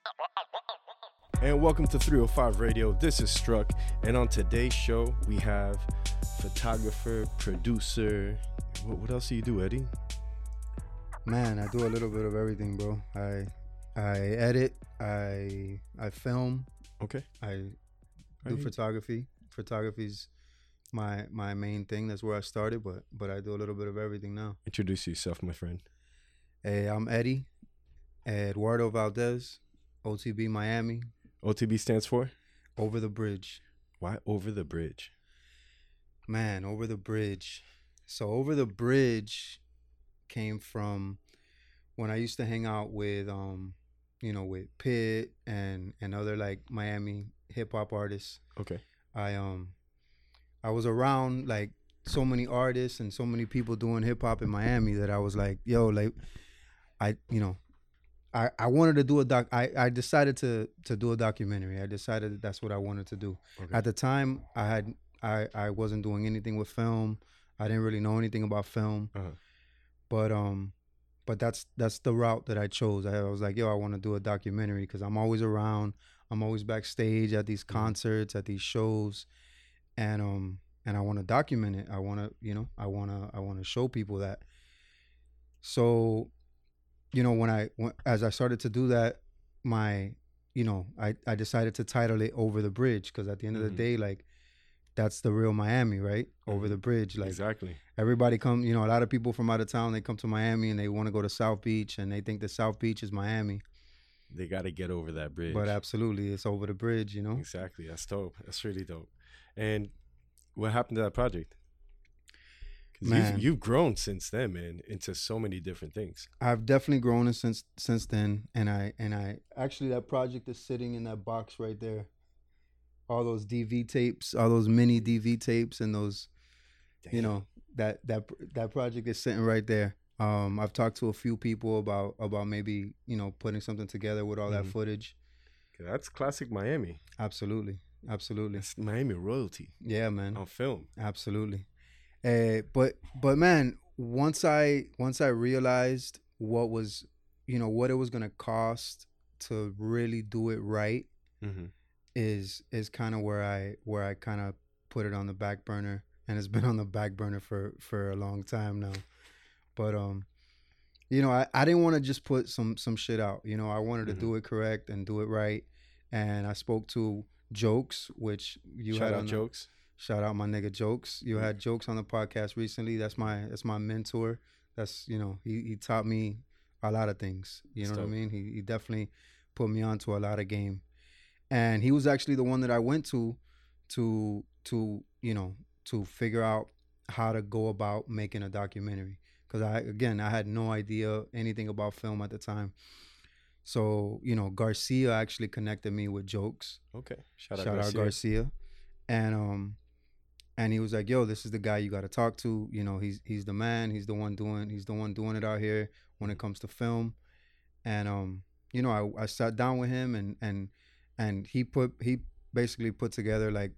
And welcome to 305 Radio. This is Struck. And on today's show, we have photographer, producer. What else do you do, Eddie? Man, I do a little bit of everything, bro. I edit, I film. Okay. I do photography. Photography's my main thing. That's where I started, but I do a little bit of everything now. Introduce yourself, my friend. Hey, I'm Eddie, Eduardo Valdez, OTB Miami. OTB stands for? Over the Bridge. Why Over the Bridge? Man, Over the Bridge. So Over the Bridge came from when I used to hang out with with Pitt and other like Miami hip hop artists. Okay. I was around like so many artists and so many people doing hip hop in Miami that I was like, yo, like I wanted to do I decided to do a documentary. I decided that that's what I wanted to do. Okay. At the time I wasn't doing anything with film. I didn't really know anything about film. Uh-huh. But that's the route that I chose. I was like, yo, I want to do a documentary because I'm always around. I'm always backstage at these concerts, at these shows, and I want to document it. I want to show people that. So, as I started to do that, I decided to title it Over the Bridge because at the end of the day, like, that's the real Miami, right? Over the bridge. Like, exactly. Everybody come, a lot of people from out of town, they come to Miami and they want to go to South Beach and they think that South Beach is Miami. They got to get over that bridge. But absolutely, it's over the bridge, Exactly. That's dope. That's really dope. And what happened to that project? Because you've grown since then, man, into so many different things. I've definitely grown since then. And I actually, that project is sitting in that box right there. All those DV tapes, all those mini DV tapes, and those, that project is sitting right there. I've talked to a few people about maybe putting something together with all that footage. That's classic Miami. Absolutely. It's Miami royalty. Yeah, man. On film. Absolutely. But man, once I realized what was, what it was gonna cost to really do it right. Mm-hmm. is kind of where I kind of put it on the back burner, and it's been on the back burner for a long time now. But I didn't want to just put some shit out. I wanted to do it correct and do it right. And I spoke to Jokes, which you shout had out on Jokes. Shout out my nigga Jokes. You had Jokes on the podcast recently. That's my mentor. That's he taught me a lot of things. You know what I mean? He definitely put me onto a lot of game. And he was actually the one that I went to figure out how to go about making a documentary. Because I had no idea anything about film at the time. So, Garcia actually connected me with Jokes. Okay. Shout out Garcia. And he was like, yo, this is the guy you got to talk to. He's the man. He's the one doing it out here when it comes to film. And, I sat down with him and he basically put together like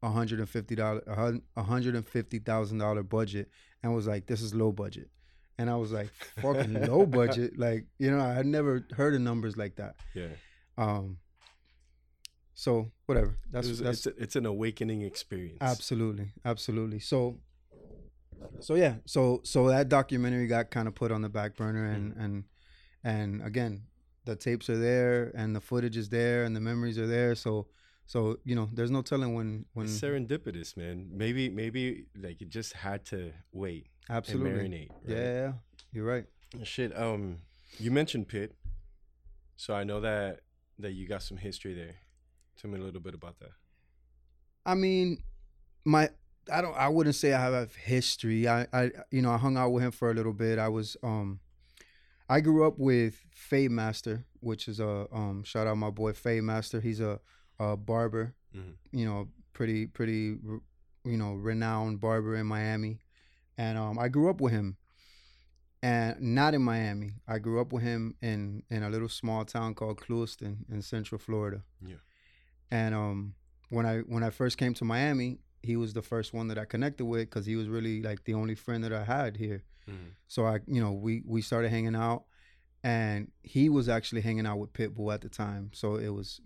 $150,000 budget and was like, this is low budget. And I was like, fucking low budget. Like, I had never heard of numbers like that. Yeah. So whatever. It's an awakening experience. Absolutely. So yeah. So that documentary got kind of put on the back burner and again, the tapes are there and the footage is there and the memories are there. So there's no telling when it's serendipitous, man. Maybe like it just had to wait. Absolutely. And marinate. Right? Yeah, you're right. Shit. You mentioned Pitt, so I know that you got some history there. Tell me a little bit about that. I mean, I wouldn't say I have history. I hung out with him for a little bit. I grew up with Fade Master, which is a shout out my boy Fade Master. He's a barber, pretty renowned barber in Miami, and I grew up with him, and not in Miami. I grew up with him in a little small town called Clewiston in Central Florida. Yeah, and when I first came to Miami, he was the first one that I connected with because he was really like the only friend that I had here. Mm-hmm. So we started hanging out, and he was actually hanging out with Pitbull at the time. So it was,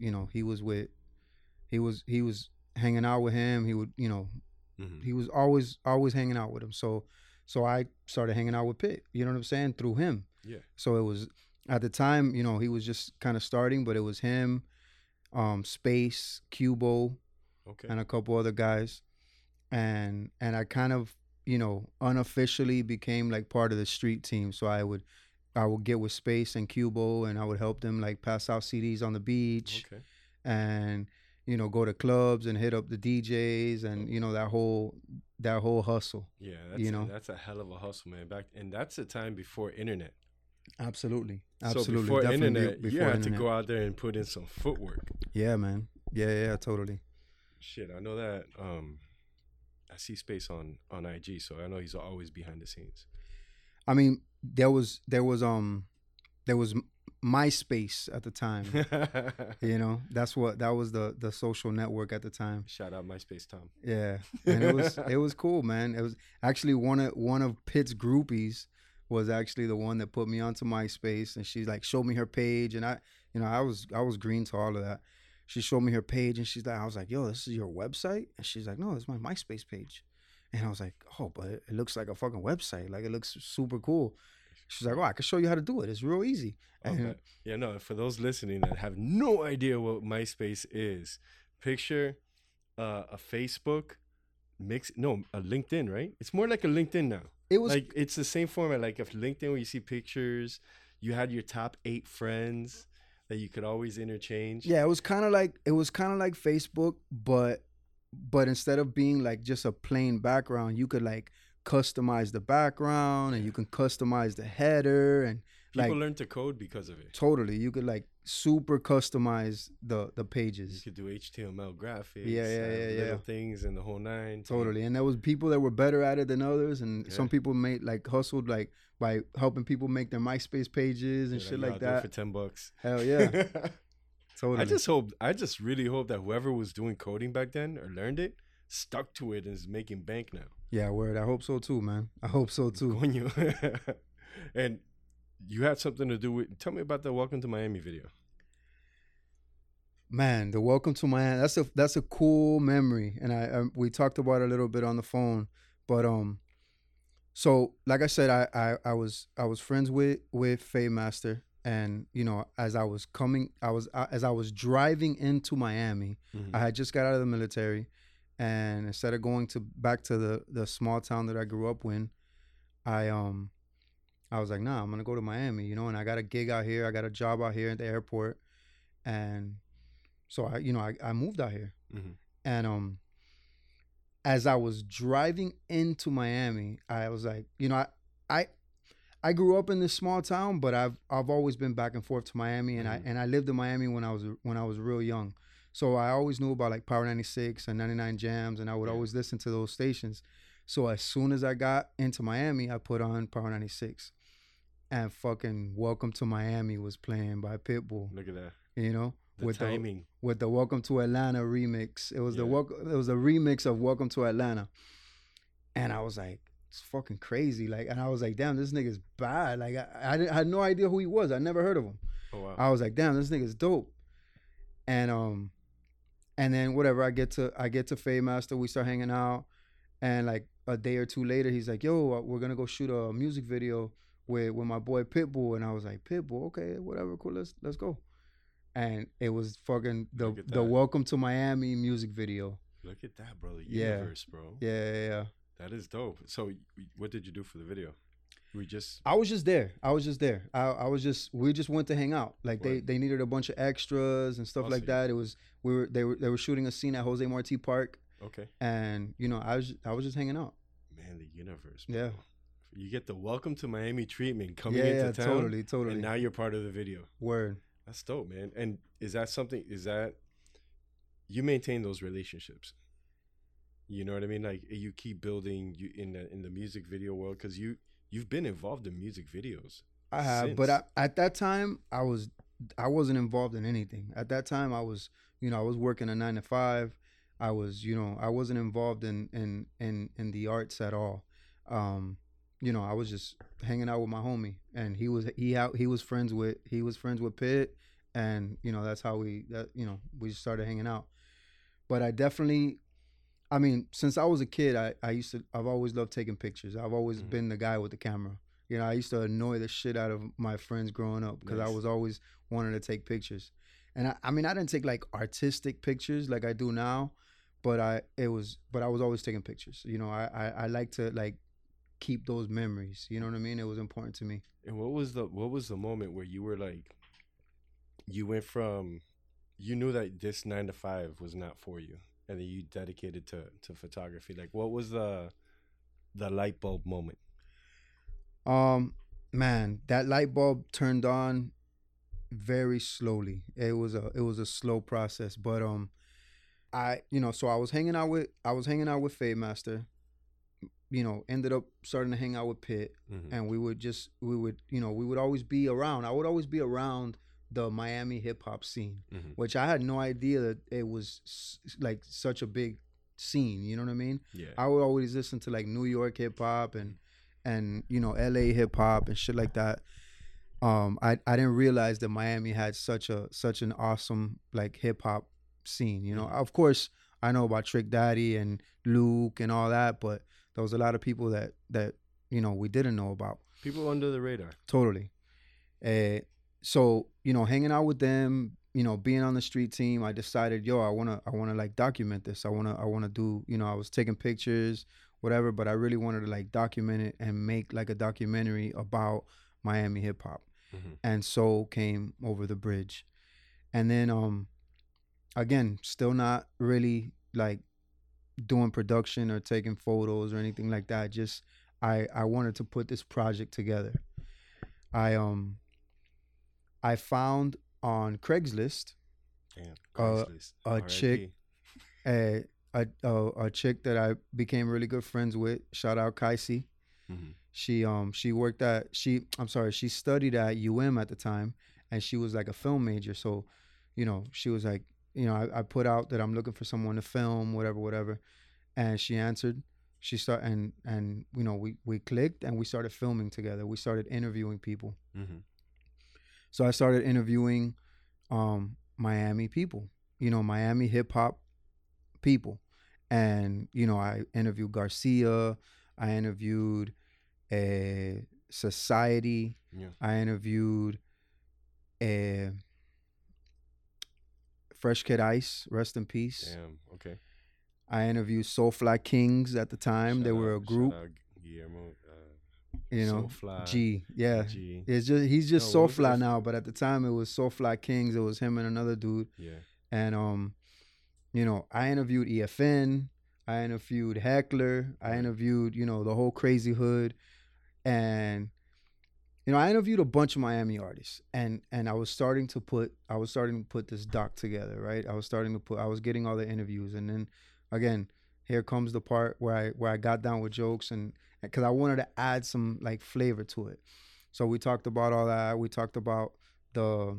he was hanging out with him. He would, he was always hanging out with him. So I started hanging out with Pitt. You know what I'm saying? Through him. Yeah. So it was at the time, he was just kind of starting, but it was him, Space, Cubo, and a couple other guys, and I kind of unofficially became like part of the street team. So I would get with Space and Cubo, and I would help them like pass out CDs on the beach, and go to clubs and hit up the DJs, and that whole hustle. Yeah, that's a hell of a hustle, man. And that's a time before internet. Absolutely. So before internet, you had to go out there and put in some footwork. Yeah, man. Yeah, totally. Shit, I know that. I see Space on IG, so I know he's always behind the scenes. I mean, there was MySpace at the time. That was the social network at the time. Shout out MySpace, Tom. Yeah, and it was cool, man. It was actually one of Pitt's groupies was actually the one that put me onto MySpace, and she like showed me her page, and I was green to all of that. She showed me her page, and I was like, yo, this is your website? And she's like, no, it's my MySpace page. And I was like, oh, but it looks like a fucking website. Like, it looks super cool. She's like, oh, I can show you how to do it. It's real easy. Okay. Yeah, no, for those listening that have no idea what MySpace is, picture a Facebook a LinkedIn, right? It's more like a LinkedIn now. It's the same format. Like if LinkedIn, where you see pictures, you had your top 8 friends that you could always interchange. Yeah, it was kind of like Facebook, but instead of being like just a plain background, you could like customize the background, and you can customize the header, and people learn to code because of it. Totally, you could like super customize the pages. You could do HTML graphics, little things and the whole nine. Totally, and there was people that were better at it than others, and some people hustled like by helping people make their MySpace pages and shit like that for $10. Hell yeah. Totally. I just really hope that whoever was doing coding back then or learned it stuck to it and is making bank now. Yeah, word. I hope so too, man. I hope so too. And you had something to do with. Tell me about the Welcome to Miami video. Man, the Welcome to Miami. That's a cool memory, and we talked about it a little bit on the phone. But so like I said, I was friends with Faye Master, and as I was driving into Miami, I had just got out of the military. And instead of going back to the small town that I grew up in, I was like, nah, I'm gonna go to Miami, and I got a gig out here, I got a job out here at the airport, and so I moved out here, and as I was driving into Miami, I was like, I grew up in this small town, but I've always been back and forth to Miami, and I lived in Miami when I was real young. So I always knew about like Power 96 and 99 Jams, and I would always listen to those stations. So as soon as I got into Miami, I put on Power 96, and fucking Welcome to Miami was playing by Pitbull. Look at that. With timing. With the Welcome to Atlanta remix. It was it was a remix of Welcome to Atlanta. And I was like, it's fucking crazy. Like, and I was like, damn, this nigga's bad. Like I had no idea who he was. I never heard of him. Oh wow. I was like, damn, this nigga's dope. And then whatever, I get to Faye Master, we start hanging out, and like a day or two later, he's like, yo, we're gonna go shoot a music video with my boy Pitbull. And I was like, Pitbull, okay, whatever, cool, let's go. And it was fucking the Welcome to Miami music video. Look at that, bro. The universe, bro. Yeah. That is dope. So what did you do for the video? I was just there. We just went to hang out. Like they needed a bunch of extras and stuff like that. It was they were shooting a scene at Jose Marti Park. Okay. And I was just hanging out. Man, the universe. Bro. Yeah. You get the Welcome to Miami treatment coming into town. Totally. And now you're part of the video. Word. That's dope, man. And is that you maintain those relationships? You know what I mean? Like you keep building in the music video world, because you've been involved in music videos. I have, but at that time I wasn't involved in anything. At that time I was working a 9 to 5. I wasn't involved in the arts at all. I was just hanging out with my homie, and he was friends with Pitt, and that's how we started hanging out. But I definitely, I mean, since I was a kid, I've always loved taking pictures. I've always Mhm. been the guy with the camera. I used to annoy the shit out of my friends growing up because I Nice. was always wanting to take pictures. And I mean, I didn't take like artistic pictures like I do now, but I was always taking pictures. I like to like keep those memories. You know what I mean? It was important to me. And what was the moment where you were like, you went from, you knew that this 9 to 5 was not for you, and then you dedicated to photography. Like, what was the light bulb moment? Um, Man, that light bulb turned on very slowly. It was a slow process, but so I was hanging out with Fade Master. Ended up starting to hang out with Pitt, Mm-hmm. and we would always be around. I would always be around the Miami hip hop scene, Mm-hmm. which I had no idea that it was like such a big scene. You know what I mean? Yeah. I would always listen to like New York hip hop and LA hip hop and shit like that. I didn't realize that Miami had such an awesome like hip hop scene. Mm-hmm. Of course I know about Trick Daddy and Luke and all that, but there was a lot of people that we didn't know about. People under the radar. Totally. So hanging out with them, being on the street team, I decided, yo, I wanna like document this. I wanna do. I was taking pictures, whatever, but I really wanted to like document it and make like a documentary about Miami hip hop. Mm-hmm. And so came Over the Bridge, and then again, still not really like doing production or taking photos or anything like that. Just I wanted to put this project together. I I found on Craigslist Damn. uh, Craigslist. a chick R.I.P. a chick that I became really good friends with. Shout out Kaisi. Mm-hmm. She worked at she studied at UM at the time, and she was like a film major. So, she was like, I put out that I'm looking for someone to film, whatever, and she answered. She started and we clicked and we started filming together. We started interviewing people. Mm-hmm. So I started interviewing Miami people, Miami hip hop people. And, I interviewed Garcia, I interviewed Society, Yeah. I interviewed uh, Fresh Kid Ice, rest in peace. Damn. Okay. I interviewed Soulfly Kings at the time. They were a group, Shout out Guillermo. you know. Soulfly. G, yeah. G. He's just No, what was the Soulfly rest? now, but at the time it was Soulfly Kings. It was him and another dude. Yeah. And I interviewed EFN, I interviewed Heckler, I Right. interviewed, the whole Crazy Hood, and I interviewed a bunch of Miami artists, and I was starting to put this doc together, right? I was getting all the interviews, and then again, here comes the part where I got down with jokes, and because I wanted to add some like flavor to it. So we talked about all that. The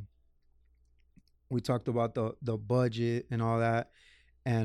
we talked about the budget and all that, and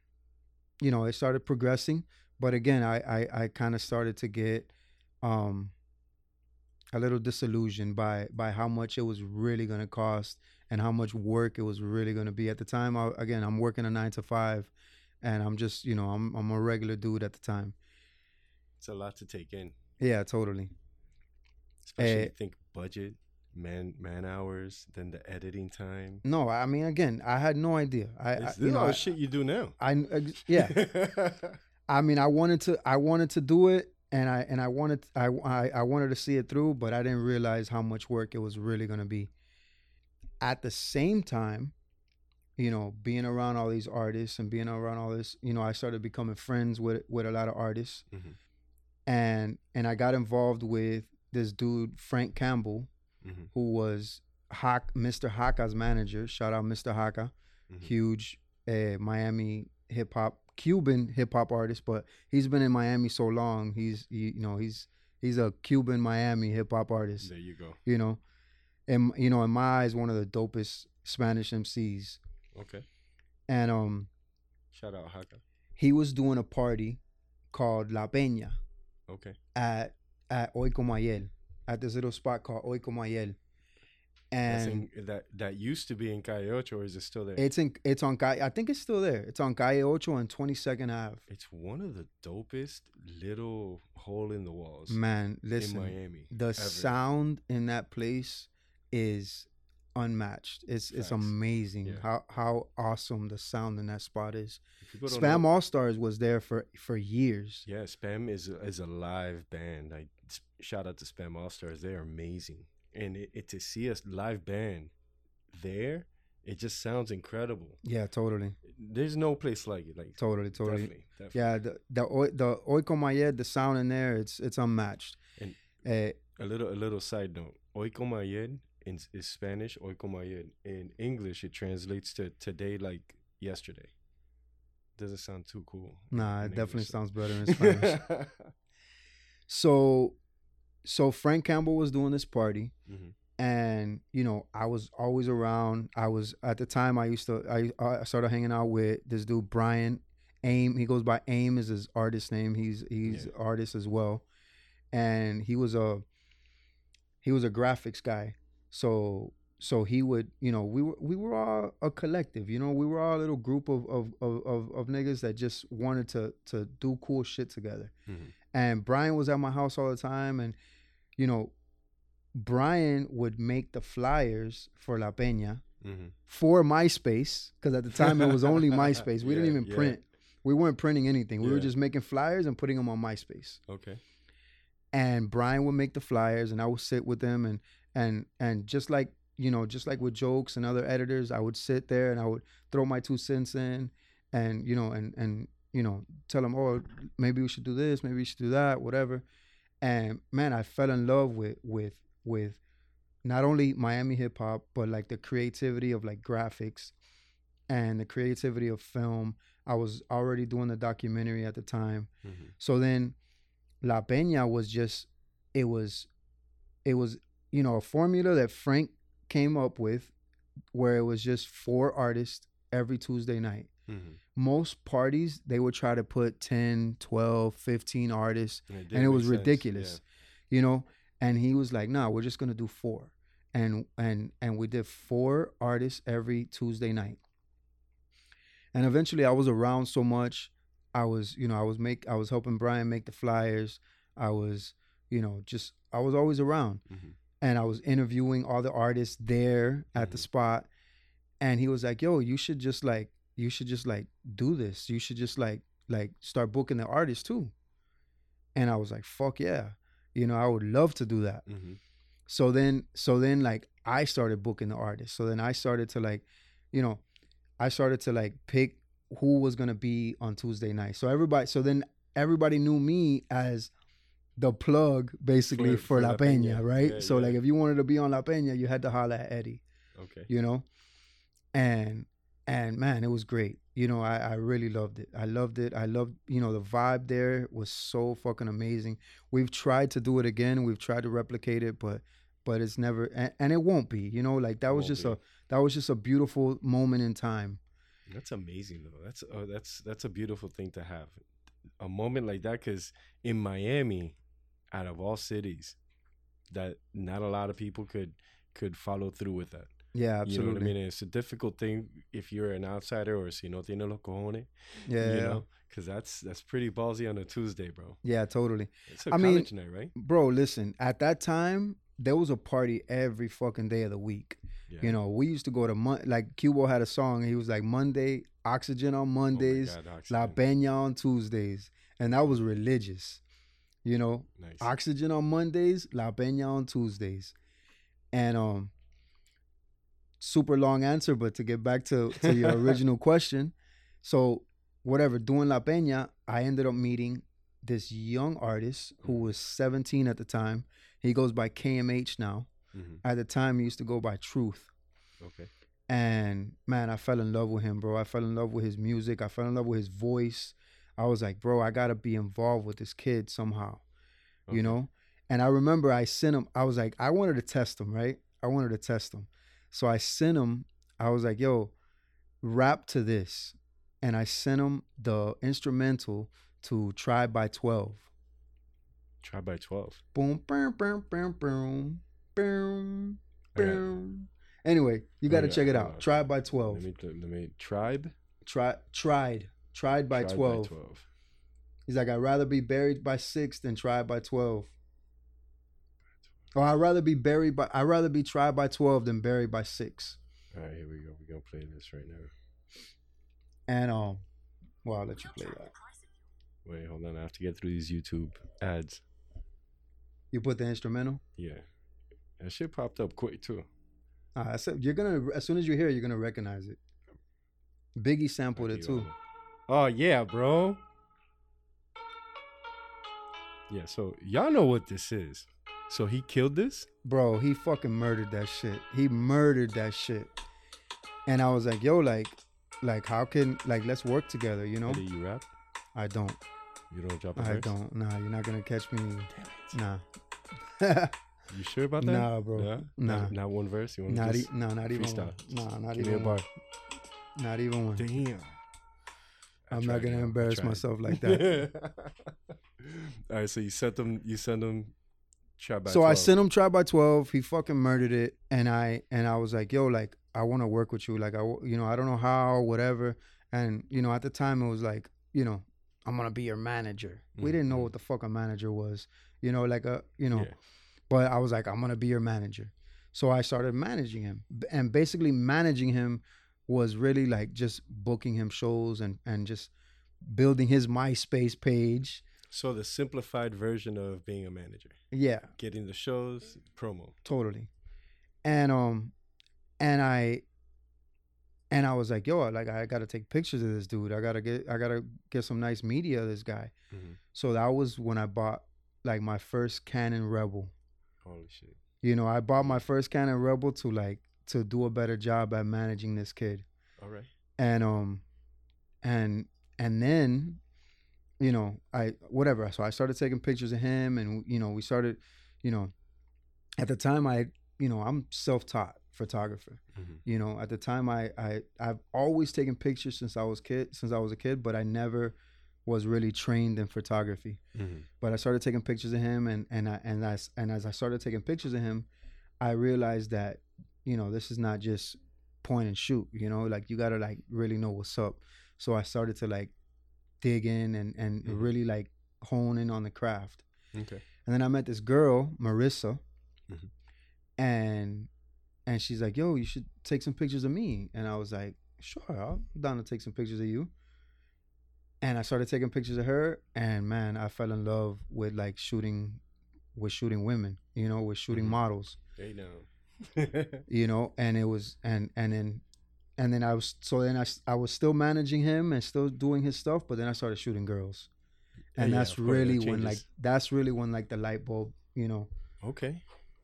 it started progressing. But again, I kind of started to get um a little disillusioned by how much it was really going to cost and how much work it was really going to be at the time. I'm working a 9 to 5, and I'm just I'm a regular dude at the time. It's a lot to take in, Yeah, totally. especially think budget, man hours, then the editing time. No, I mean, again, I had no idea. This is all shit you do now. Yeah. I mean, I wanted to do it, and I wanted to see it through, but I didn't realize how much work it was really going to be. At the same time, being around all these artists and being around all this, I started becoming friends with a lot of artists, Mm-hmm. and I got involved with this dude Frank Campbell, Mm-hmm. who was Mr. Haka's manager. Shout out Mr. Haka, Mm-hmm. huge Miami Cuban hip hop artist, but he's been in Miami so long. He's a Cuban Miami hip hop artist. There you go. And in my eyes, one of the dopest Spanish MCs. Okay. And Shout out Haka. he was doing a party called La Peña Okay. at at Oikomayel, at this little spot called Oikomayel. That's And that used to be in Calle Ocho, or is it still there? it's on Calle, I think it's still there. It's on Calle Ocho and 22nd Ave. It's one of the dopest little hole in the walls Man, in listen, Miami. the ever. sound in that place is unmatched. It's Facts. amazing Yeah. how awesome the sound in that spot is. People don't Spam know- All Stars was there for years. Yeah, Spam is a live band. Like shout out to Spam All Stars. They are amazing, and it to see a live band there, it just sounds incredible. Yeah, totally, There's no place like it. Like totally. definitely. Yeah, the Oikomayed, the sound in there, it's unmatched. And Uh, a little side note. Oikomayed is Spanish. Oikomayed in English it translates to today like yesterday. Doesn't sound too cool. nah, in it definitely English, sounds better in Spanish. So Frank Campbell was doing this party, Mhm. and I was always around. I was at the time I started hanging out with this dude Brian Aim. He goes by Aim is his artist name. He's Yeah. artist as well, and he was a graphics guy. So he would, we were all a collective. We were all a little group of niggas that just wanted to do cool shit together. Mhm. And Brian was at my house all the time, and Brian would make the flyers for La Peña Mhm. for MySpace, because at the time it was only MySpace. We didn't Yeah, even yeah. print. We weren't printing anything. We were Yeah. just making flyers and putting them on MySpace. Okay. And Brian would make the flyers, and I would sit with them, and just like with Jokes and other editors, I would sit there and I would throw my 2 cents in, and tell them, oh, maybe we should do this, maybe we should do that, whatever. And man, I fell in love with not only Miami hip hop, but like the creativity of like graphics and the creativity of film. I was already doing the documentary at the time. Mhm. So then La Peña was just, it was a formula that Frank came up with, where it was just 4 artists every Tuesday night. Mhm. Most parties, they would try to put 10, 12, 15 artists, didn't and it was make sense, ridiculous, and he was like, nah, we're just going to do 4. And we did 4 artists every Tuesday night. And eventually I was around so much. I was helping Brian make the flyers. I was always around. Mhm. And I was interviewing all the artists there at the Mhm. spot. And he was like, yo, you should just like do this. You should just like start booking the artists too. And I was like, fuck yeah. I would love to do that. Mhm. So then like I started booking the artists. So then I started to pick who was gonna be on Tuesday night. So then everybody knew me as the plug basically for La Peña, right? Yeah, so yeah. like if you wanted to be on La Peña, you had to holler at Eddie, Okay. And man, it was great. I really loved it. I loved it. I loved, the vibe there was so fucking amazing. We've tried to do it again. We've tried to replicate it, but it's never, and it won't be, like that was just a beautiful moment in time. That's amazing though. That's a beautiful thing to have. A moment like that, because in Miami, out of all cities, that not a lot of people could follow through with that. Yeah, absolutely. You know what I mean? And it's a difficult thing if you're an outsider or si no tiene los cojones. Yeah. Because that's pretty ballsy on a Tuesday, bro. Yeah, totally. It's a college night, right? Bro, listen, at that time, there was a party every fucking day of the week. Yeah. We used to go to, like Cubo had a song, and he was like, Monday, Oxygen on Mondays, Oh my God, La Oxygen. Peña on Tuesdays. And that was religious. Nice. Oxygen on Mondays, La Peña on Tuesdays. And super long answer, but to get back to your original question. So whatever, doing La Peña, I ended up meeting this young artist who was 17 at the time. He goes by KMH now. Mhm. At the time, he used to go by Truth. Okay. And man, I fell in love with him, bro. I fell in love with his music. I fell in love with his voice. I was like, bro, I gotta be involved with this kid somehow, Okay. And I remember I sent him, I was like, I wanted to test him, right? I wanted to test him. So I sent him, I was like, yo, rap to this. And I sent him the instrumental to Tribe by 12. Try by 12. Boom, boom, boom, boom, boom, boom, boom. Anyway, you got to check it out. Tried by 12. Let me Tribe. Tried by 12. He's like, I'd rather be buried by 6 than tried by 12. Or I'd rather be tried by 12 than buried by 6. All right, here we go. We're gonna play this right now. And well, I'll let you play that. Wait, hold on. I have to get through these YouTube ads. You put the instrumental? Yeah. That shit popped up quick too. I said you're gonna, as soon as you hear it, you're gonna recognize it. Biggie sampled it too. Oh yeah, bro. Yeah, so y'all know what this is. So he killed this? Bro, he fucking murdered that shit. He murdered that shit. And I was like, yo, like how can, like, let's work together, you know? Do you rap? I don't. You don't drop a verse? I don't. Nah, you're not gonna catch me. Damn it. Nah. You sure about that? Nah, bro. Yeah? Nah. Not one verse? You want not to not even freestyle? one. Nah, not Give even me a bar. one. Not even one. Damn. I'm not gonna embarrass myself like that. All right, so you send them Try by 12. So I sent him Try by 12. He fucking murdered it, and I was like, yo, like I want to work with you. Like I don't know how, whatever. And at the time it was like, I'm gonna be your manager. We didn't know what the fuck a manager was. Yeah. But I was like, I'm gonna be your manager. So I started managing him, and basically managing him was really like just booking him shows and just building his MySpace page. So the simplified version of being a manager. Yeah. Getting the shows, promo. Totally. And I was like, yo, like I gotta take pictures of this dude. I gotta get some nice media of this guy. Mm-hmm. So that was when I bought like my first Canon Rebel. Holy shit. I bought my first Canon Rebel to do a better job at managing this kid. All right. And then, so I started taking pictures of him, and we started, at the time I'm self-taught photographer. Mm-hmm. At the time I've always taken pictures since I was a kid, but I never was really trained in photography. Mm-hmm. But I started taking pictures of him, and as I started taking pictures of him, I realized that this is not just point and shoot. Like you gotta like really know what's up. So I started to like dig in and mm-hmm. really like hone in on the craft. Okay. And then I met this girl, Marissa, mm-hmm. and she's like, yo, you should take some pictures of me. And I was like, sure, I'm down to take some pictures of you. And I started taking pictures of her, and man, I fell in love with like shooting women, with shooting mm-hmm. models. Hey now. And it was, and then I was still managing him and still doing his stuff, but then I started shooting girls. And that's really when the light bulb, Okay.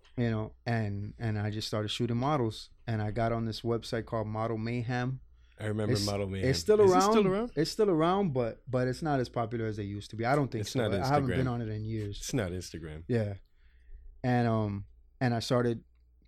And I just started shooting models, and I got on this website called Model Mayhem. I remember Model Mayhem. It's still around. Is it still around? It's still around, but it's not as popular as it used to be. I don't think it's so. Not Instagram. I haven't been on it in years. It's not Instagram. Yeah. And I started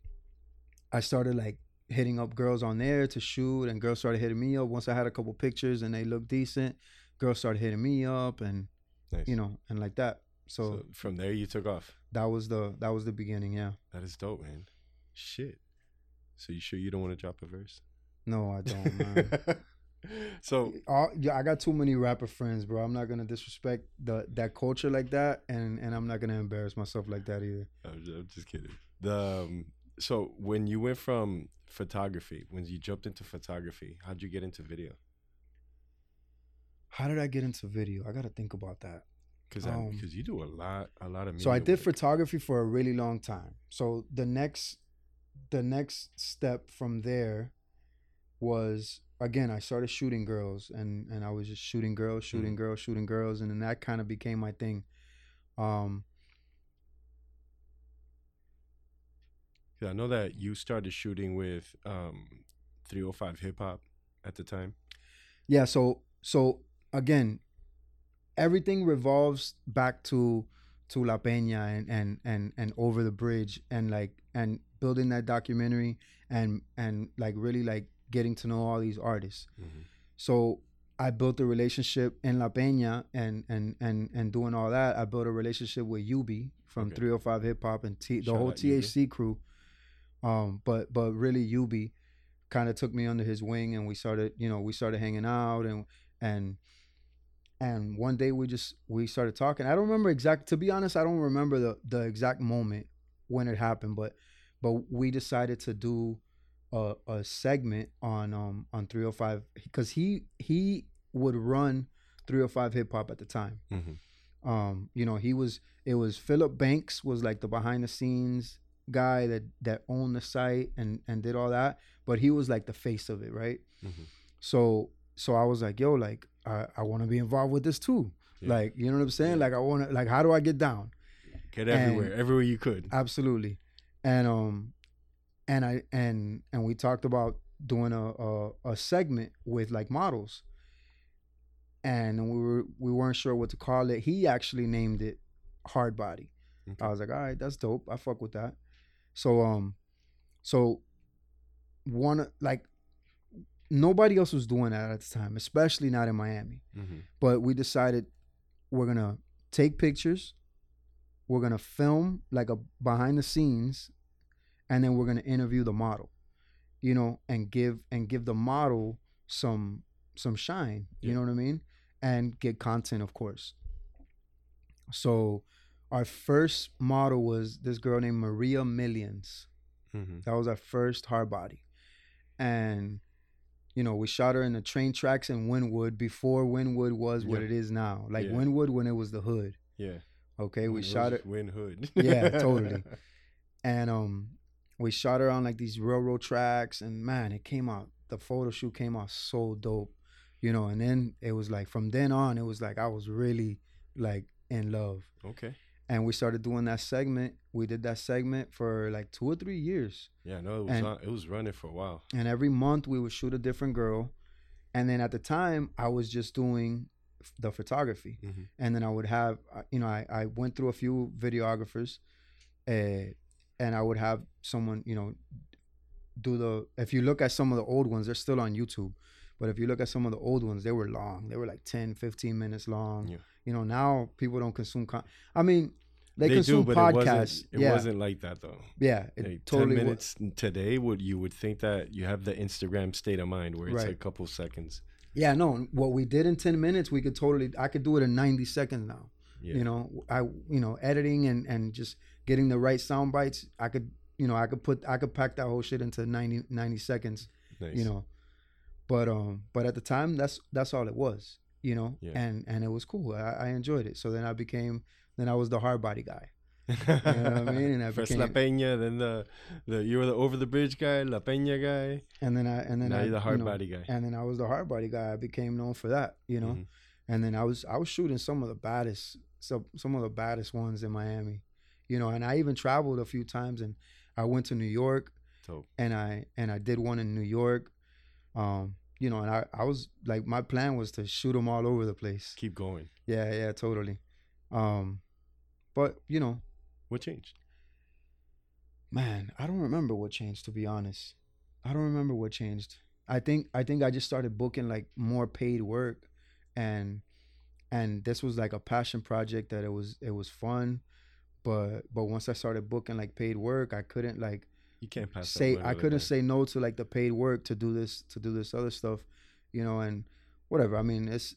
like hitting up girls on there to shoot, and girls started hitting me up. Once I had a couple pictures and they looked decent, girls started hitting me up, and nice. And like that. So from there you took off. That was the beginning, yeah. That is dope, man. Shit. So you sure you don't want to drop a verse? No, I don't, man. So I got too many rapper friends, bro. I'm not gonna disrespect that culture like that, and I'm not gonna embarrass myself like that either. I'm just kidding. So when you went from photography, when you jumped into photography, how'd you get into video? How did I get into video? I gotta think about that. Because you do a lot of media. So I did photography for a really long time. So the next step from there was, again, I started shooting girls, and I was just shooting girls, and then that kind of became my thing. I know that you started shooting with 305 Hip Hop at the time. Yeah, so again, everything revolves back to La Peña and Over the Bridge, and building that documentary and like really like getting to know all these artists. Mm-hmm. So I built a relationship in La Peña and doing all that. I built a relationship with Yubi from 305 Hip Hop and the Shout whole out Yubi. THC crew. But really Yubi kind of took me under his wing, and we started hanging out, and one day we started talking. I don't remember to be honest, I don't remember the exact moment when it happened, but we decided to do a segment on 305 because he would run 305 Hip Hop at the time. Mm-hmm. It was Philip Banks was like the behind the scenes guy that owned the site and did all that, but he was like the face of it, right? Mm-hmm. So I was like, yo, like I want to be involved with this too. Yeah. Like, you know what I'm saying? Yeah. Like I want to, like, how do I get down? Get everywhere you could. Absolutely. And we talked about doing a segment with like models, and we weren't sure what to call it. He actually named it Hard Body. Okay. I was like, all right, that's dope. I fuck with that. So one, like, nobody else was doing that at the time, especially not in Miami. Mm-hmm. But we decided we're gonna take pictures, we're gonna film like a behind the scenes, and then we're gonna interview the model, and give the model some shine. Yeah. You know what I mean? And get content, of course. So our first model was this girl named Maria Millions. Mm-hmm. That was our first Hard Body. And, we shot her in the train tracks in Wynwood before Wynwood was what it is now. Like Wynwood when it was the hood. Yeah. Okay, we shot it. Wynwood. Yeah, totally. And we shot her on like these railroad tracks, and man, it came out. The photo shoot came out so dope. And then it was like from then on, it was like I was really like in love. Okay. And we started doing that segment. We did that segment for like 2 or 3 years. Yeah, no, it was running for a while. And every month we would shoot a different girl. And then at the time, I was just doing the photography. Mm-hmm. And then I would have, I went through a few videographers, and I would have someone, if you look at some of the old ones, they're still on YouTube. But if you look at some of the old ones, they were long. They were like 10, 15 minutes long. Yeah. Now people don't consume I mean, they consume do, but podcasts. It wasn't like that though. Yeah, it totally 10 minutes today. You would think that you have the Instagram state of mind where it's a couple seconds. Yeah, no. What we did in 10 minutes, I could do it in 90 seconds now. Yeah. Editing and just getting the right sound bites. I could pack that whole shit into 90 seconds. Nice. But at the time, that's all it was. Yeah. And it was cool. I enjoyed it. So then I was the Hard Body guy. You know what I mean? And First La Peña, then you were the over the bridge guy, La Peña guy, and then now you're the Hard Body guy. And then I was the Hard Body guy. I became known for that. Mm-hmm. And then I was shooting some of the baddest ones in Miami. And I even traveled a few times, and I went to New York. Dope. And I did one in New York. And I was like, my plan was to shoot them all over the place. Keep going. Yeah, totally. But what changed? Man, I don't remember what changed, to be honest. I don't remember what changed. I think I just started booking like more paid work, and this was like a passion project that it was fun, but once I started booking like paid work, I couldn't like you can't pass I couldn't say no to like the paid work to do this other stuff, and whatever. I mean, it's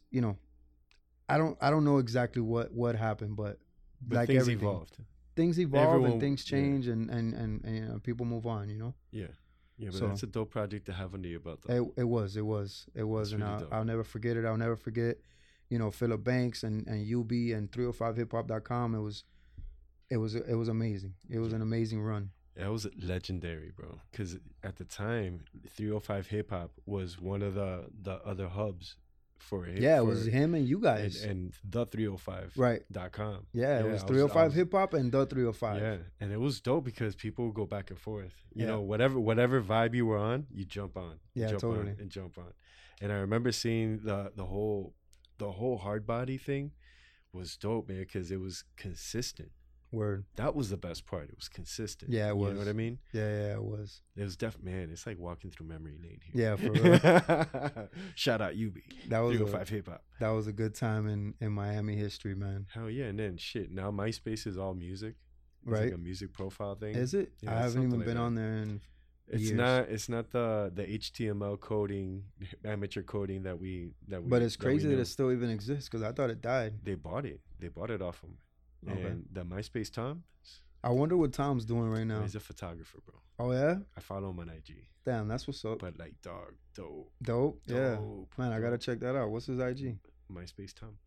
I don't know exactly what happened, but like things everything evolved. Things evolve and things change, and people move on, Yeah, but so, that's a dope project to have under your belt. It was, and really I'll never forget it. I'll never forget, Philip Banks and UB and 305hiphop.com. It was amazing. It was an amazing run. It was legendary, bro. Because at the time, 305 Hip Hop was one of the other hubs for hip. Yeah, it was him and you guys. And the 305. Right. .com. Yeah, it was 305 Hip Hop and the 305. Yeah, and it was dope because people would go back and forth. You know, whatever vibe you were on, you jump on. Yeah, jump totally. On and jump on. And I remember seeing the whole Hard Body thing was dope, man, because it was consistent. Word. That was the best part. It was consistent. Yeah, it was. You know what I mean? Yeah, it was. It was man, it's like walking through memory lane here. Yeah, for real. Shout out UB. That was 305 hip hop. That was a good time in Miami history, man. Hell yeah. And then shit. Now MySpace is all music. It's Right. like a music profile thing. Is it? Yeah, I it's haven't even something like been that. on there in It's years. it's not the HTML coding, amateur coding that we But it's crazy that know. it still even exists because I thought it died. They bought it off him. Okay. And the MySpace Tom, I wonder what Tom's doing right now. he's a photographer, bro. Oh yeah, I follow him on IG. damn, that's what's up. But like, dog, dope. Dope. Yeah, Dope, man, I gotta dope. check that out. What's his IG? MySpace Tom.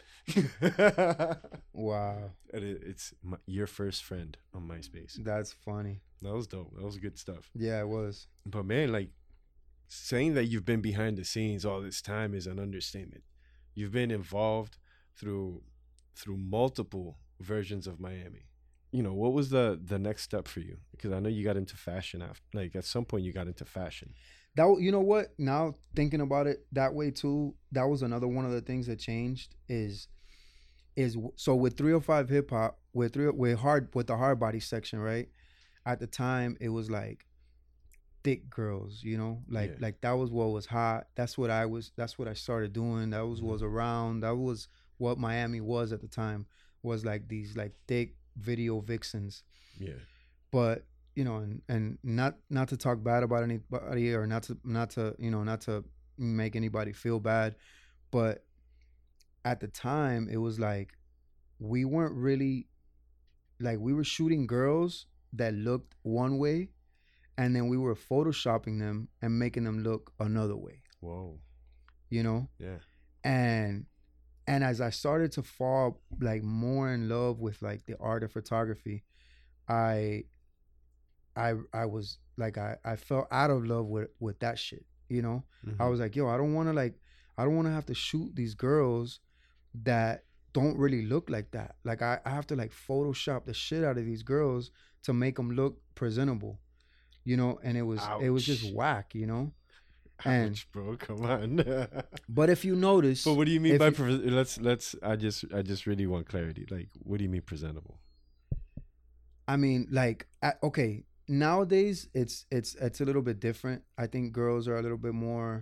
Wow, And it's your first friend on MySpace. that's funny. That was dope. That was good stuff. Yeah, it was. But man, like saying that you've been behind the scenes all this time is an understatement. You've been involved through multiple versions of Miami. You know, what was the next step for you? Because I know you got into fashion after, like at some point you got into fashion. That, you know what? Now thinking about it that way too, that was another one of the things that changed is so with 305 hip hop with the hard body section, right? At the time it was like thick girls, you know, like Yeah. like that was what was hot. That's what I started doing. That was was around. That was what Miami was at the time, was like these like thick video vixens. Yeah. But you know, and not to talk bad about anybody or not to make anybody feel bad, but at the time it was like we weren't really, like, we were shooting girls that looked one way and then we were photoshopping them and making them look another way, Whoa. you know? Yeah. And as I started to fall like more in love with like the art of photography, I was like, I fell out of love with that shit, you know? Mhm. I was like, yo, I don't want to have to shoot these girls that don't really look like that. Like I have to like Photoshop the shit out of these girls to make them look presentable, you know? And it was just Ouch. whack, you know? And Ouch, bro, come on. but if you notice, But what do you mean if by you- let's I just really want clarity. Like, what do you mean presentable? I mean, like, okay, nowadays it's a little bit different. I think girls are a little bit more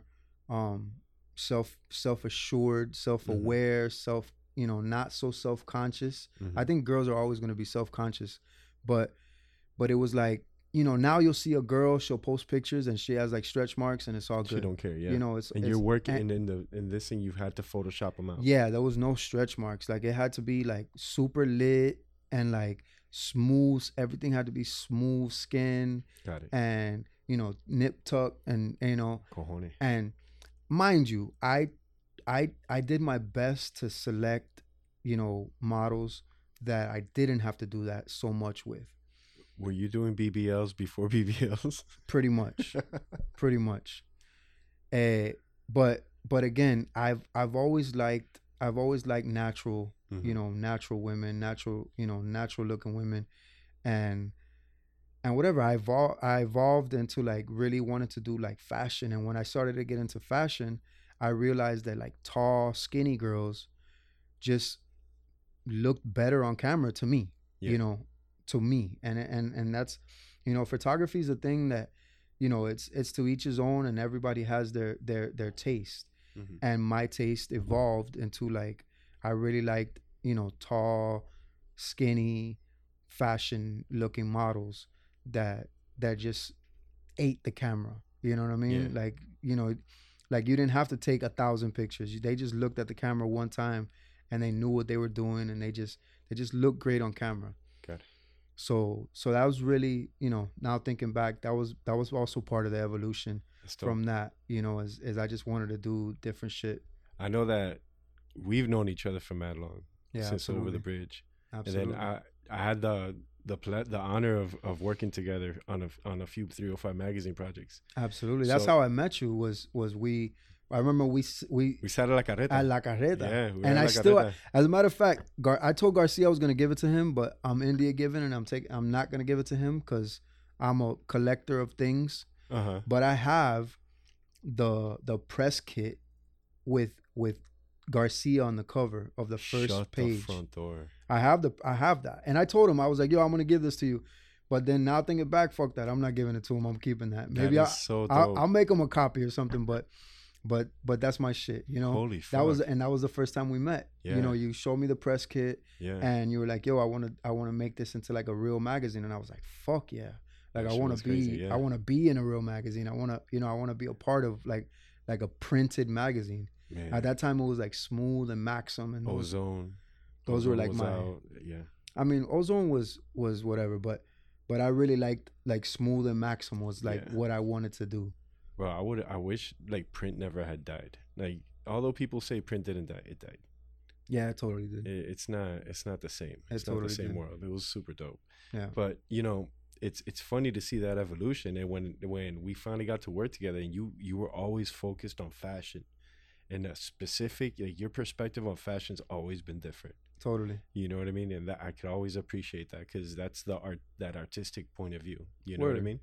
self-assured, self-aware, not so self-conscious. Mhm. I think girls are always going to be self-conscious, but it was like, you know, now you'll see a girl, she'll post pictures and she has like stretch marks and it's all good. She don't care, yeah. You know, it's and it's, you're working and- in this thing, you've had to Photoshop them out. Yeah, there was no stretch marks. Like it had to be like super lit and like smooth. Everything had to be smooth skin Got it. and, you know, nip tuck and, you know, Cojones. and mind you, I did my best to select, you know, models that I didn't have to do that so much with. Were you doing BBLs before BBLs? Pretty much. Pretty much. But again, I've always liked natural, Mhm. you know, natural women, natural looking women, and whatever. I evolved into like really wanting to do like fashion, and when I started to get into fashion, I realized that like tall, skinny girls just looked better on camera to me. Yeah. You know, to me, and that's, you know, photography is a thing that, you know, it's to each his own, and everybody has their taste. Mhm. And my taste evolved into like, I really liked, you know, tall, skinny, fashion looking models that just ate the camera. You know what I mean? Yeah. Like, you know, like you didn't have to take 1,000 pictures. They just looked at the camera one time and they knew what they were doing, and they just looked great on camera. Got it. So that was really, you know, now thinking back, that was also part of the evolution That's dope. from that, you know, as I just wanted to do different shit. I know that we've known each other for mad long. Yeah, Since absolutely. Over the Bridge. Absolutely. And then I had the honor of working together on a few 305 magazine projects. Absolutely. That's So- how I met you. Was I remember we We sat at La Carreta. at La Carreta. Yeah, we were and at I La still, Carreta. as a matter of fact, I told Garcia I was gonna give it to him, but I'm India giving, and I'm not gonna give it to him because I'm a collector of things. Uh-huh. But I have the press kit with Garcia on the cover of the first Shut page. the front door. I have that. And I told him, I was like, yo, I'm gonna give this to you. But then now thinking back, fuck that. I'm not giving it to him. I'm keeping that. Maybe I'll make him a copy or something, but that's my shit, you know. Holy fuck. That was the first time we met. Yeah. You know, you showed me the press kit, Yeah. and you were like, yo, I wanna make this into like a real magazine. And I was like, fuck yeah. Like That I shit wanna was be crazy, yeah. I wanna be in a real magazine. I wanna be a part of like a printed magazine. Man. At that time it was like Smooth and Maxim and Ozone. Those were like was my out. Yeah. I mean, Ozone was whatever, but I really liked like Smooth and Maxim was like what I wanted to do. Bro, I wish like print never had died. Like, although people say print didn't die, it died. Yeah, it totally did. It's not the same. It's not totally the same did. world. It was super dope. Yeah. But you know, it's funny to see that evolution. And when we finally got to work together, and you were always focused on fashion, and a specific, like, your perspective on fashion's always been different. Totally. You know what I mean? And that I could always appreciate that, because that's that artistic point of view. You know what I mean?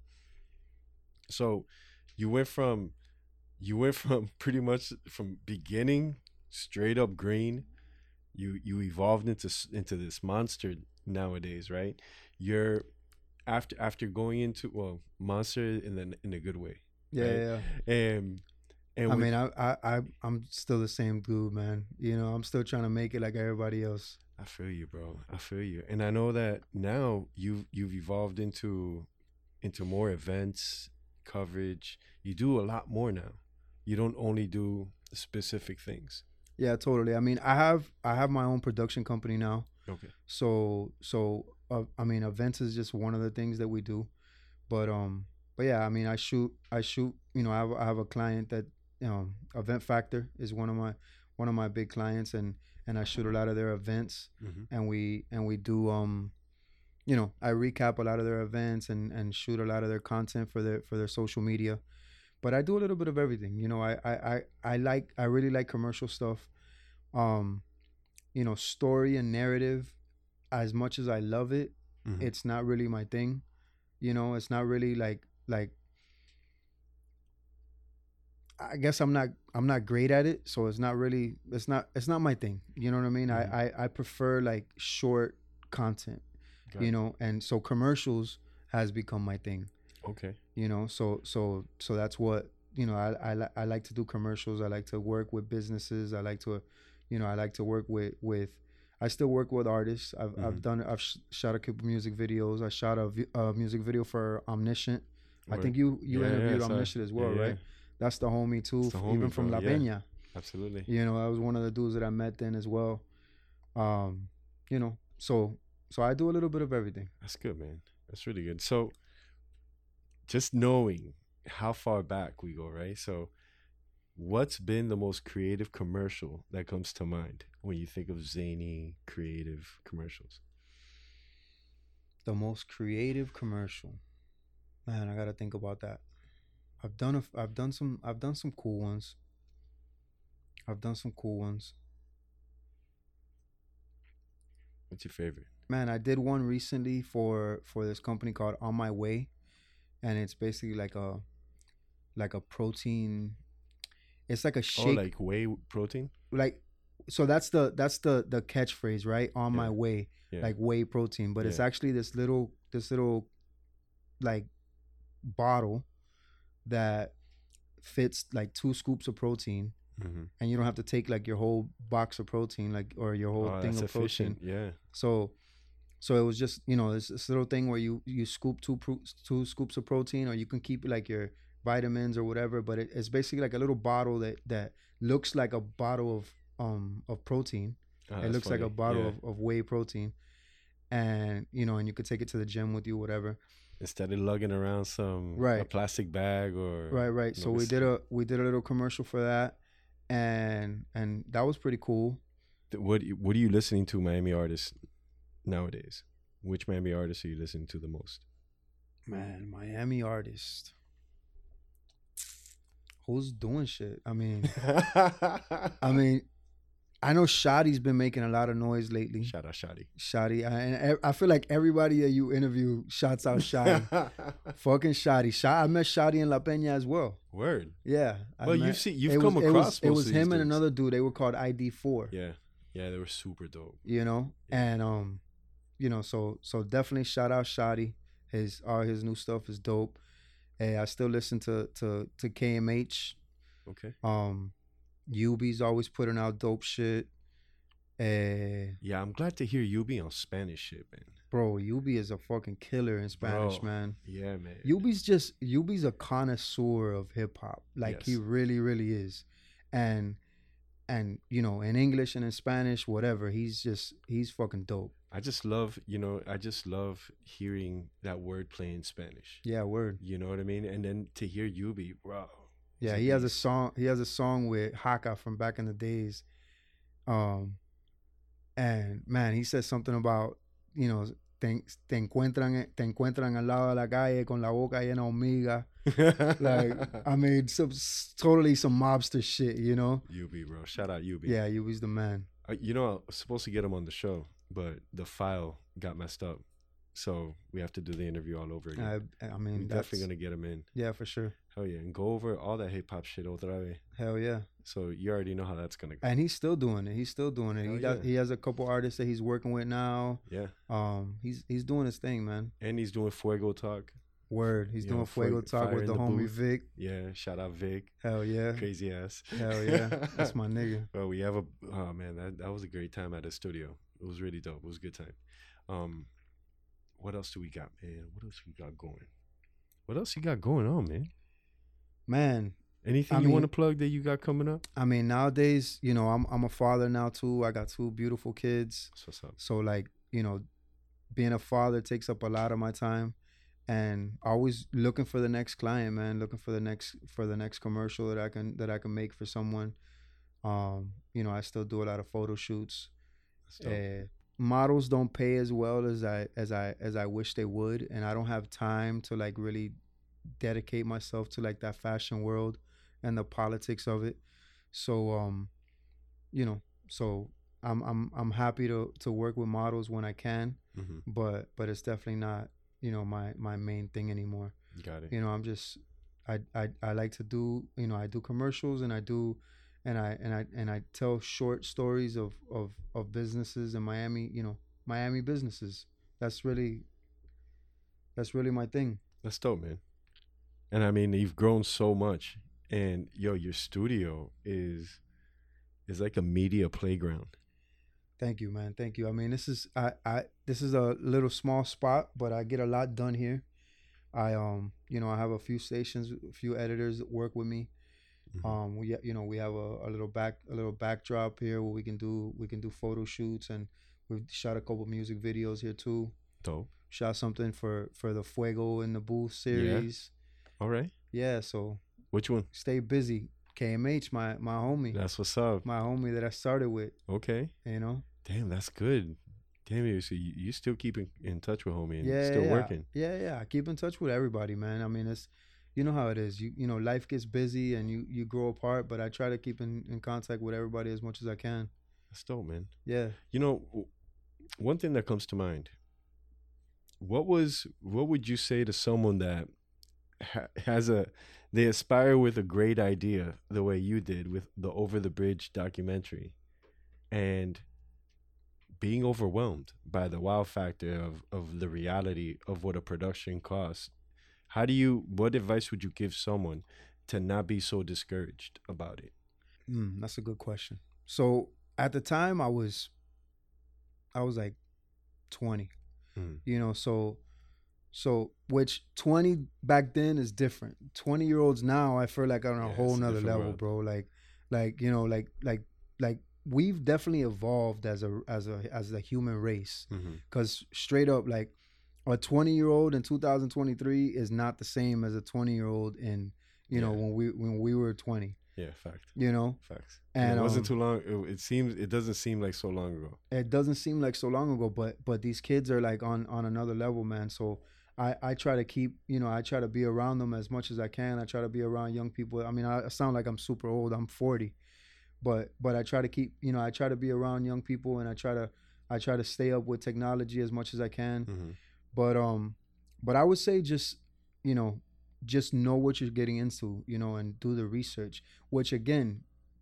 So you went from pretty much from beginning straight up green, you evolved into this monster nowadays, right? You're after going into monster in a good way. Yeah, right? yeah. And I mean, I'm still the same dude, man. You know, I'm still trying to make it like everybody else. I feel you, bro. I feel you. And I know that now you've evolved into more events, coverage. You do a lot more now. You don't only do specific things. Yeah, totally. I mean, I have my own production company now. Okay. So I mean, events is just one of the things that we do, but yeah, I mean, I shoot. You know, I have a client that, you know, Event Factor is one of my big clients, and I shoot a lot of their events, and we do you know, I recap a lot of their events and shoot a lot of their content for their social media. But I do a little bit of everything. You know, I really like commercial stuff. You know, story and narrative, as much as I love it, it's not really my thing. You know, it's not really like I guess I'm not great at it, so it's not my thing. You know what I mean? I prefer like short content. You know, and so commercials has become my thing. Okay. You know, so that's what, you know, I like to do commercials. I like to work with businesses. I like to work with I still work with artists. I've shot a couple music videos. I shot a music video for Omniscient. I think you interviewed Omniscient as well, right? That's the homie too, even from La Peña. Absolutely. You know, I was one of the dudes that I met then as well. You know, so I do a little bit of everything. That's good, man. That's really good. So just knowing how far back we go, right? So what's been the most creative commercial that comes to mind when you think of zany creative commercials? The most creative commercial, man, I gotta think about that. I've done some cool ones. What's your favorite? Man, I did one recently for this company called On My Way, and it's basically like a protein. It's like a shake. Oh, like whey protein? Like, so that's the catchphrase, right? On my way, like whey protein, but it's actually this little like bottle that fits like 2 scoops of protein, and you don't have to take like your whole box of protein, like, or your whole thing of protein. Yeah. So it was just, you know, this little thing where you scoop 2 scoops of protein, or you can keep like your vitamins or whatever, but it's basically like a little bottle that looks like a bottle of protein. It looks like a bottle of whey protein, and you know, and you could take it to the gym with you, whatever. Instead of lugging around a plastic bag or right. So we did a little commercial for that, and that was pretty cool. What are you listening to, Miami artists nowadays? Which Miami artists are you listening to the most? Man, Miami artist. Who's doing shit? I mean, I know Shotty's been making a lot of noise lately. Shout out Shotty. Shotty. And I feel like everybody that you interview shouts out Shotty. Fucking Shotty. I met Shotty in La Peña as well. Word. Yeah. Well, you've come across it was him and dudes. another dude. They were called ID4. Yeah. Yeah, they were super dope. You know, Yeah. and you know, so definitely shout out Shotty. All his new stuff is dope. Hey, I still listen to KMH. Okay. Yubi's always putting out dope shit. Yeah, I'm glad to hear you be on Spanish shit, man. Bro, Yubi is a fucking killer in Spanish, Bro, man. yeah, man. Yubi's a connoisseur of hip hop. Like he Yes. really, really is. And you know, in English and in Spanish, whatever, he's fucking dope. I just love hearing that wordplay in Spanish. Yeah, word. You know what I mean? And then to hear Yubi, bro. he's Yeah, a he has a beast. song. He has a song with Haka from back in the days. And man, he said something about, you know, te encuentran al lado de la calle con la boca llena de hormiga. Like, I mean, totally some mobster shit, you know? Yubi, bro. Shout out Yubi. Yeah, you was the man. You know, I was supposed to get him on the show, but the file got messed up. So we have to do the interview all over again. I mean, We're definitely going to get him in. Yeah, for sure. Hell yeah. And go over all that hip hop shit otra vez. Hell yeah. So you already know how that's going to go. And he's still doing it. Hell He has a couple artists that he's working with now. Yeah. He's doing his thing, man. And he's doing Fuego Talk. Word. He's doing Fuego Talk with the homie Vic. Yeah. Shout out Vic. Hell yeah. Crazy ass. Hell yeah. That's my nigga. Well, we have oh man, that was a great time at the studio. It was really dope. It was a good time. What else do we got, man? What else we got going? What else you got going on, man? Man, anything you want to plug that you got coming up? I mean, nowadays, you know, I'm a father now too. I got 2 beautiful kids. That's what's up. So like, you know, being a father takes up a lot of my time, and always looking for the next client, man. Looking for the next commercial that I can make for someone. You know, I still do a lot of photo shoots. Models don't pay as well as I wish they would, and I don't have time to like really dedicate myself to like that fashion world and the politics of it. So you know, so I'm happy to work with models when I can, but it's definitely not, you know, my main thing anymore. Got it. You know, I'm just I like to do, you know, I do commercials, and I tell short stories of businesses in Miami, you know, Miami businesses. That's really my thing. That's dope, man. And I mean, you've grown so much, and yo, your studio is like a media playground. Thank you, man. Thank you. I mean, this is a little small spot, but I get a lot done here. I you know, I have a few stations, a few editors that work with me. We have a little backdrop here where we can do photo shoots, and we've shot a couple music videos here too. Dope. Shot something for the Fuego in the Booth series. Yeah. All right. Yeah. So which one? Stay busy. KMH, my homie. That's what's up. My homie that I started with. Okay. You know. Damn, that's good. Damn, so you still keep in touch with homie and still working. Yeah. I keep in touch with everybody, man. I mean, it's, you know how it is. You know, life gets busy and you grow apart, but I try to keep in contact with everybody as much as I can. That's dope, man. Yeah. You know, one thing that comes to mind. What would you say to someone that they aspire with a great idea the way you did with the Over the Bridge documentary, and being overwhelmed by the wow factor of the reality of what a production costs? What advice would you give someone to not be so discouraged about it? That's a good question. So at the time I was like 20, you know, so which 20 back then is different. 20-year-olds now, I feel like I'm on a whole nother level, world. Bro. Like, you know, like we've definitely evolved as a human race. Because straight up, like, a 20-year-old in 2023 is not the same as a 20-year-old in, you know, when we were 20. Yeah, fact. You know? Facts. And it wasn't too long. It doesn't seem like so long ago. It doesn't seem like so long ago, but these kids are like on another level, man. So I try to keep, you know, I try to be around them as much as I can. I try to be around young people. I mean, I sound like I'm super old. I'm 40. But I try to keep, you know, I try to be around young people, and I try to stay up with technology as much as I can. But I would say just, you know, just know what you're getting into, you know, and do the research, which again,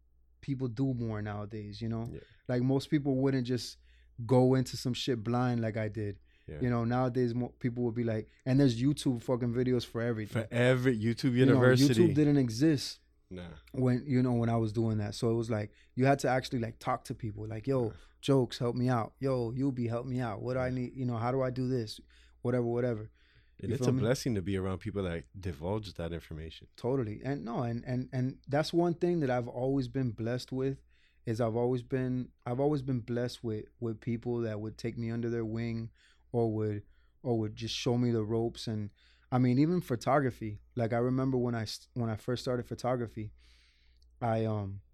people do more nowadays, you know? Yeah. Like most people wouldn't just go into some shit blind like I did. Yeah. You know, nowadays people would be like, and there's YouTube fucking videos for everything. For every YouTube You know, University. YouTube didn't exist Nah. when I was doing that. So it was like you had to actually like talk to people like, yo, Jokes, help me out. Yo, Yubi, help me out. What do I need? You know, how do I do this? Whatever. And it's a blessing to be around people that divulge that information. Totally. And no, and that's one thing that I've always been blessed with is I've always been blessed with people that would take me under their wing or would just show me the ropes. And I mean, even photography, like I remember when I first started photography, I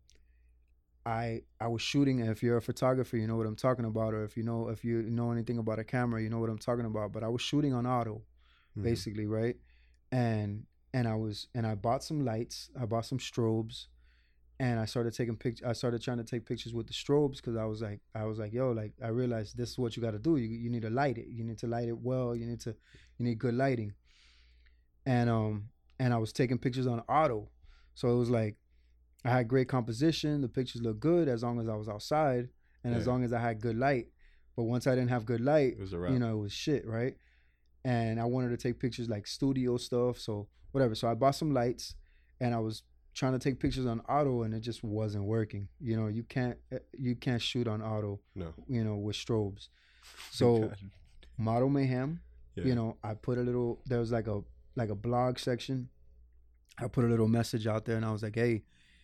was shooting, and if you're a photographer, you know what I'm talking about, or if you know anything about a camera, you know what I'm talking about. But I was shooting on auto, basically, right? And I bought some lights, I bought some strobes, and I started taking pictures. I started trying to take pictures with the strobes because I was like, yo, like I realized this is what you got to do. You need to light it. You need to light it well. You need good lighting. And I was taking pictures on auto, so it was like I had great composition. The pictures looked good as long as I was outside and as long as I had good light. But once I didn't have good light, it was a wrap. You know, it was shit, right? And I wanted to take pictures like studio stuff, so whatever. So I bought some lights, and I was trying to take pictures on auto, and it just wasn't working. You know, you can't shoot on auto. No. You know, with strobes. So Model Mayhem. Yeah. You know, I put there was like a blog section. I put a little message out there, and I was like, hey,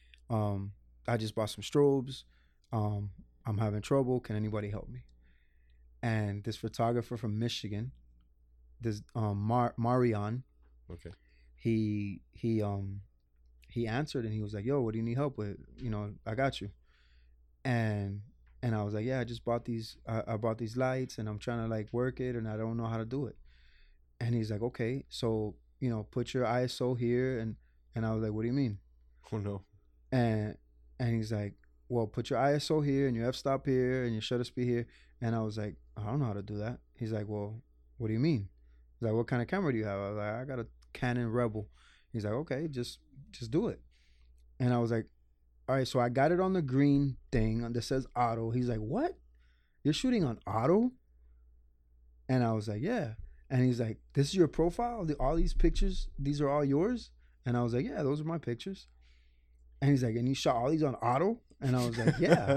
I just bought some strobes. I'm having trouble. Can anybody help me? And this photographer from Michigan, this Marion, okay, he answered, and he was like, yo, what do you need help with? You know, I got you. And I was like, yeah, I just bought these. I bought these lights, and I'm trying to like work it, and I don't know how to do it. And he's like, okay, so you know, put your ISO here, and I was like, what do you mean? Oh no. And he's like, well, put your ISO here and your f-stop here and your shutter speed here. And I was like, I don't know how to do that. He's like, well, what do you mean? He's like, what kind of camera do you have? I was like, I got a Canon Rebel. He's like, okay, just do it. And I was like, all right, so I got it on the green thing that says auto. He's like, what? You're shooting on auto? And I was like, yeah. And he's like, this is your profile? All these pictures, these are all yours? And I was like, yeah, those are my pictures. And he's like, and you shot all these on auto? And I was like, yeah.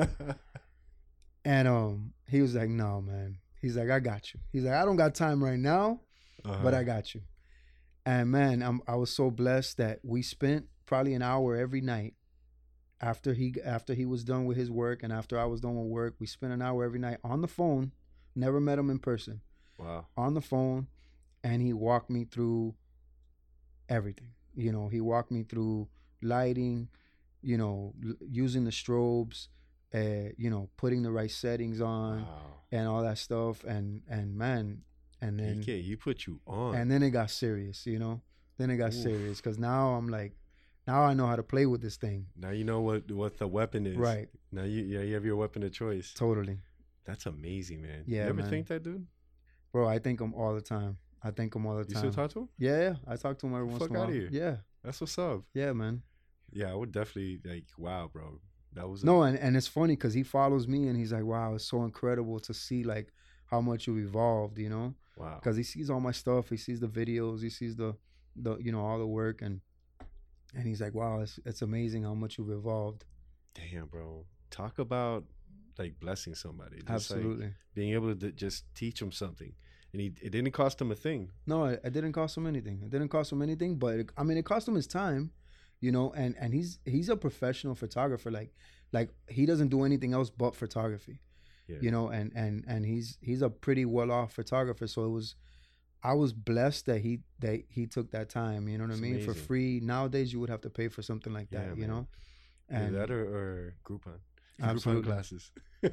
And he was like, no, man. He's like, I got you. He's like, I don't got time right now, but I got you. And man, I was so blessed that we spent probably an hour every night after he was done with his work and after I was done with work. We spent an hour every night on the phone. Never met him in person. Wow. On the phone, and he walked me through everything. You know, he walked me through lighting, you know, using the strobes, you know, putting the right settings on, and all that stuff. And man, and then he put you on. And then it got serious, you know. Then it got serious because now I'm like, now I know how to play with this thing. Now you know what the weapon is. Right. Now you have your weapon of choice. Totally. That's amazing, man. Yeah. You ever think that, dude? Bro, I think him all the time. You still talk to him? Yeah, I talk to him every once in a while. Fuck out of here. Yeah. That's what's up. Yeah, man. Yeah, I would definitely like, wow, bro. That was and it's funny because he follows me and he's like, wow, it's so incredible to see like how much you evolved, you know? Wow. Because he sees all my stuff, he sees the videos, he sees the you know, all the work, and he's like, wow, it's amazing how much you've evolved. Damn, bro. Talk about like blessing somebody. Just absolutely. Like being able to just teach them something. And it didn't cost him a thing. No, it didn't cost him anything. It didn't cost him anything, but it cost him his time, you know, and he's a professional photographer. Like he doesn't do anything else but photography. Yeah. You know, and he's a pretty well-off photographer. So I was blessed that he took that time, you know what I mean? Amazing. For free. Nowadays you would have to pay for something like that, you know? And that or Groupon. Absolutely. Groupon classes.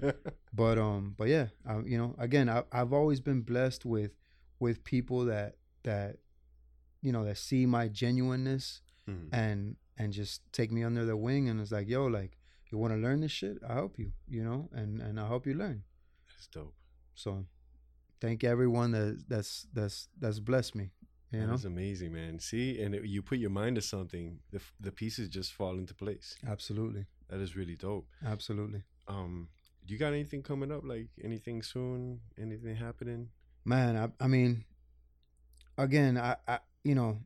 But yeah, you know, again, I've always been blessed with people that you know, that see my genuineness and just take me under their wing, and it's like, yo, like, you want to learn this shit? I'll help you, you know, and I'll help you learn. That's dope. So thank everyone that's blessed me. You know? That's amazing, man. See, and you put your mind to something, the pieces just fall into place. Absolutely. That is really dope. Absolutely. Do you got anything coming up? Like anything soon? Anything happening? Man, I mean, again, I you know,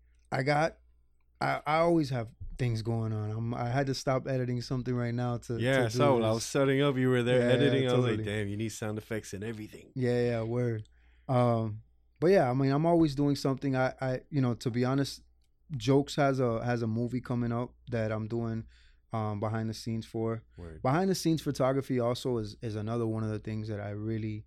I always have things going on. I had to stop editing something right now to Yeah, to so do I this. was setting up. You were there Yeah, editing. I was like, totally. damn, you need sound effects and everything. Yeah, word. But yeah, I mean, I'm always doing something. To be honest, Jokes has a movie coming up that I'm doing behind the scenes for. Word. Behind the scenes photography also is another one of the things that I really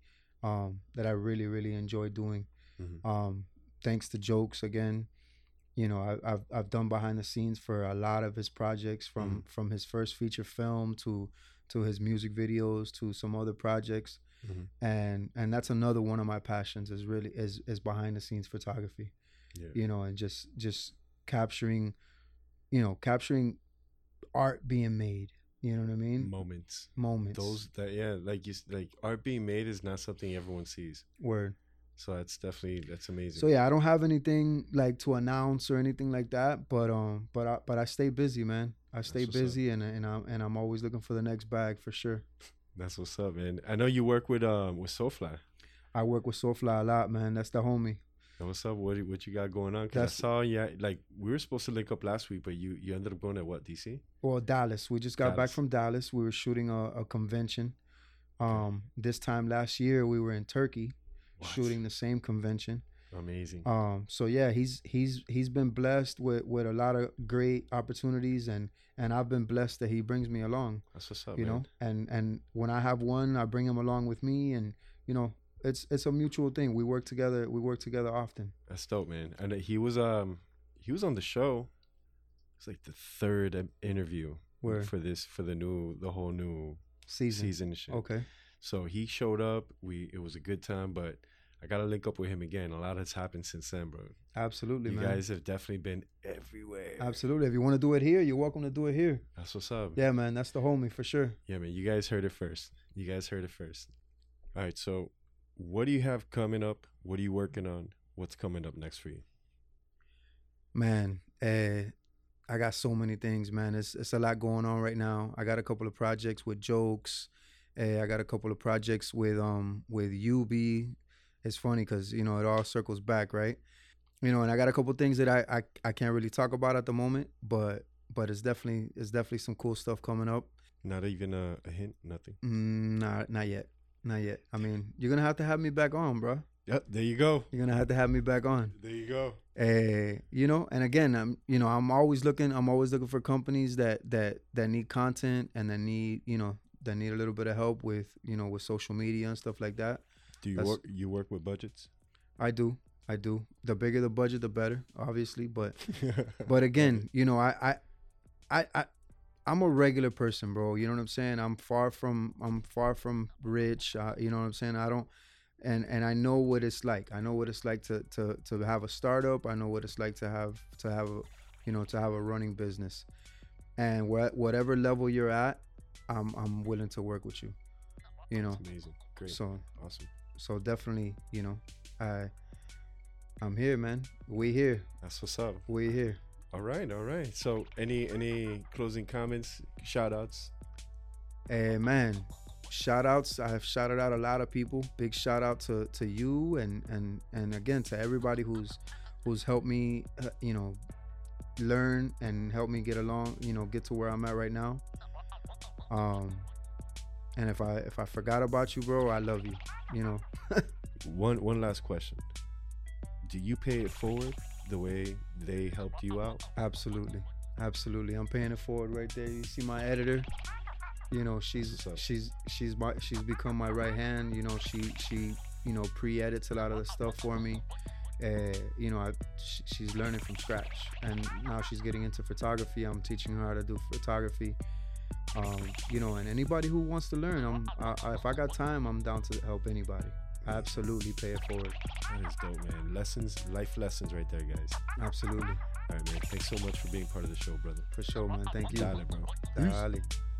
really enjoy doing. Mhm. Thanks to Jokes again. I've done behind the scenes for a lot of his projects from his first feature film to his music videos to some other projects. Mhm. And that's another one of my passions is behind the scenes photography. Yeah. And just capturing capturing art being made. You know what I mean? Moments. Moments. Those that like art being made is not something everyone sees. Word. So that's amazing. So yeah, I don't have anything like to announce or anything like that, but I stay busy, man. I stay what's up. busy and I'm always looking for the next bag for sure. That's what's up, man. I know you work with Soulfly. I work with Soulfly a lot, man. That's the homie. Now, what's up? What you got going on? Because I That's saw like we were supposed to link up last week, but you ended up going to what, DC? well, Dallas. We just got back Dallas. from Dallas. We were shooting a convention. This time last year we were in Turkey What? shooting the same convention. Amazing. So yeah, he's been blessed with a lot of great opportunities and I've been blessed that he brings me along. That's what's up, You man. know, and when I have one, I bring him along with me, and it's a mutual thing. We work together. We work together often. That's dope, man. And he was on the show. It's like the third interview Where for the whole new season and shit. Okay. So he showed up. It was a good time, but I gotta link up with him again. A lot has happened since then, bro. Absolutely, You man. guys have definitely been everywhere. Absolutely. If you want to do it here, you're welcome to do it here. That's what's up. Yeah, man. That's the homie for sure. Yeah, man. You guys heard it first. All right. So, what do you have coming up? What are you working on? What's coming up next for you? Man, I got so many things, man. It's a lot going on right now. I got a couple of projects with Jokes. I got a couple of projects with UB. It's funny because it all circles back, right? And I got a couple of things that I can't really talk about at the moment, but it's definitely some cool stuff coming up. Not even a hint. Nothing. Not yet. I mean, you're gonna have to have me back on, bro. Yep. There you go. You're gonna have to have me back on. There you go. And again, I'm always looking for companies that need content and that need a little bit of help with with social media and stuff like that. Do you work with budgets? I do. The bigger the budget, the better, obviously. But again, I'm a regular person, bro. You know what I'm saying? I'm far from rich. You know what I'm saying? I don't. And I know what it's like. I know what it's like to have a startup. I know what it's like to have a running business. And whatever level you're at, I'm willing to work with you. That's amazing. Great. So Awesome. So definitely, I'm here, man. We here. That's what's up. We here. All right. So any closing comments, shout outs? Man, shout outs. I've shouted out a lot of people. Big shout out to you and again to everybody who's helped me learn and help me get along, get to where I'm at right now. And if I forgot about you, bro, I love you. One last question. Do you pay it forward the way they helped you out? Absolutely. I'm paying it forward right there. You see my editor? She's become my right hand. She pre-edits a lot of the stuff for me. She's learning from scratch, and now she's getting into photography. I'm teaching her how to do photography. And anybody who wants to learn, if I got time, I'm down to help anybody. I absolutely pay it forward. That is dope, man. Life lessons right there, guys. Absolutely. All right, man. Thanks so much for being part of the show, brother. For sure, man. Thank you. Dale, bro. Dale.